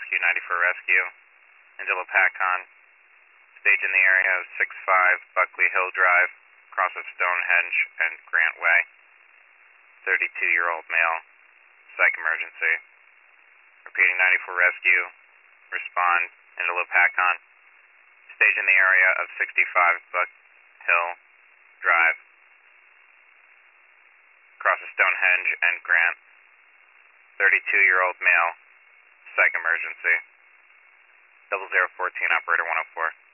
Rescue, 94 Rescue, into Lopatcon. Stage in the area of 65 Buckley Hill Drive, across of Stonehenge and Grant Way. 32-year-old male, psych emergency. Repeating, 94 Rescue, respond into Lopatcon. Stage in the area of 65 Buck Hill Drive, across of Stonehenge and Grant. 32-year-old male, psych emergency. 0014, operator 104.